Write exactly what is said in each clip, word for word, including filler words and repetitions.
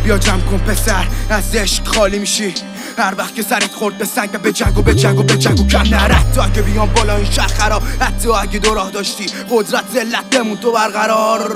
بیا جمع کن پسر، از عشق خالی میشی هر وقت که سرت خورد به سنگ و به جنگ و به جنگ و به جنگ و کم نره. حتی اگه بیان بالا این شخرا، حتی اگه دو راه داشتی قدرت ذلت بمون تو برقرار.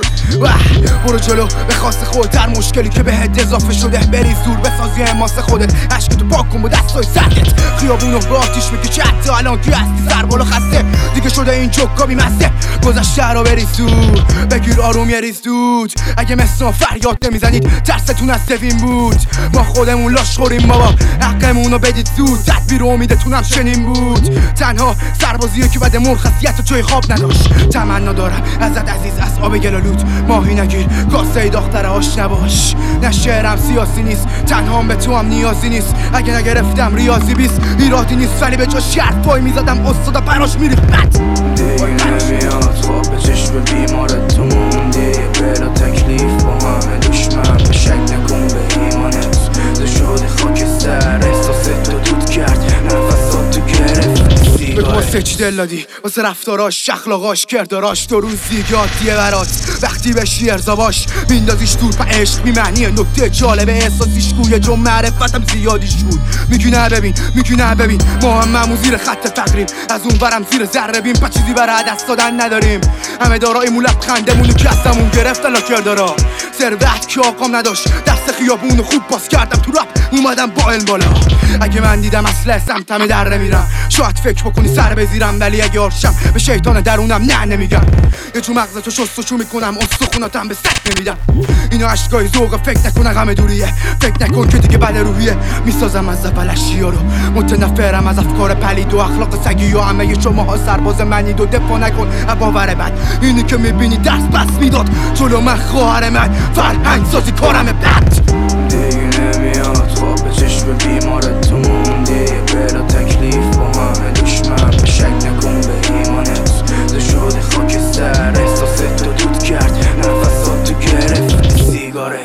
برو جلو به خواست خودت، هر مشکلی که بهت اضافه شده بری زور بسازی حماس خودت. عشقتو پاک کن با دستای سردت، خیابونو با آتیش میکشی حتی الان که هستی سر بالا خسته. دیگه شده این جوکا بی مزه، گذشته رو بریز دور، بگیر آروم یه ریز دود. اگه مثل فریاد نمیزنید ترستون از سوین بود، ما خودمون لاش خوریم بابا، حقمونو بدید زود. تدبیر و امیدتونم چنین بود، تنها سربازیه که بعد مرخصیت جای خواب نداشت. تمنا دارم ازت عزیز از آب گلالود ماهی نگیر، کاسه دختر آش نباش. نه شعرم سیاسی نیست، تنها به تو هم نیازی نیست. اگه نگرفتم ریاضی بیست ایرادی نیست، ولی به جا شرط پای میزدم استادا براش میریخت بد. دیگه نمیاد خواب به چشم بیمارت تو موندی، بلا تکلیف با همه دشمن به شک نکن به ایمانت. تو شدی خاکستر احساست تو دود کرد، نفسات تو گرفت. بگو واسه چی دل دادی، واسه رفتاراش اخلاقاش کرداراش تو روزی یادیه برات. وقتی بشی ارضا باش میندازیش دور و عشق میمعنی نکته جالبه احساسیش گویه چون معرفتم زیادیش بود. میگی نه ببین میگی نه ببین ما هم ممو زیر خط فقریم، از اون برم زیر ذره بیم، پا چیزی برای دست دادن نداریم. همه دارای مولب خندمونو که ازمون گرفت الا کردارا. ثروت که آقام نداشت دست خیابونو خوب باز کردم تو رپ اومدم با علم بالا. اگه من دیدم اصله سمتمه در نمیرم، شاید فکر بکنی سر بزیرم، ولی اگه آرشم به شیطان درونم نه نمیگم. یه جو مغزتو شستشو میکنم استخوناتم به سک نمیدم. اینا عشقای ذوق، فکر نکنه غم دوریه، فکر نکن که دیگه بد روحیه. میسازم از اول اشیا رو، متنفرم از افکار پلید و اخلاق سگی و همه شماها سرباز منید و دفاع نکن باور بد. اینی که میبینی درس بس میداد جلو من خواهر من، فرهنگ سازی کارم بد. دیگه نمیاد خواب به چشم بیمارت تو موندی، بلا تکلیف با همه دشمن به شک نکن به ایمانت. تو شدی خاکستر احساست تو دود کرد، نفسات تو گرفت سیگارت.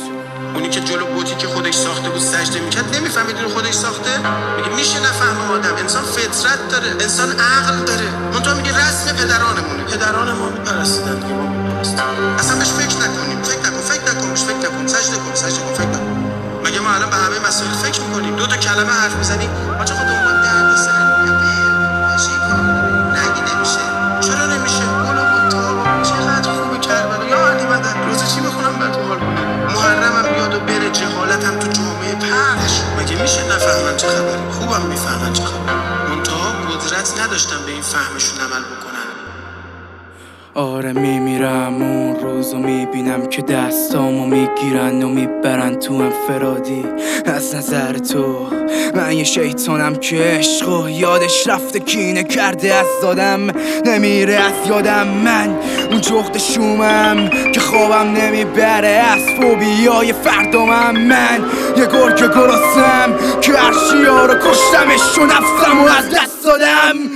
اونی که جلو بوتی که خودش ساخته بود سجده میکرد نمیفهمید اینو خودش ساخته. میگه میشه نفهمه آدم، انسان فطرت داره، انسان عقل داره. منتها میگه رسم پدرانمونه، پدران ما میپرستیدن دیگه ما میپرستیم. اصلا بهش فکر نکنیم، فکر نکن فکر نکن بهش فکر نکن، سجده کن سجده کن فکر نکن. مگه ما الان به همه مسائل فکر میکنیم؟ دو تا کلمه حرف میزنیم آجا خود اومد درد سر باشی کار نگی نمیشه. چرا نمیشه؟ گلو بود تا چقدر خوبه کربلا یا علی مدد. روزه چی بخونم بعد تو حال کنم؟ محرمم بیاد و بره جهالتم تو جامعه پخش. مگه میشه نفهمن چه خبره؟ خوبم میفهمن چه خبره، منتها قدرت نداشتن به این فهمشون عمل بکنن. آره میمیرم اون روزو میبینم که دستامو میگیرن و میبرن تو انفرادی. از نظر تو من یه شیطانم که عشقو یادش رفته کینه کرده از دادم، نمیره از یادم. من اون جغد شومم که خوابم نمیبره از فوبیای فردامم. من یه گرگ گرسنم که عرشیا رو کشتمش و نفسمو از دست دادم.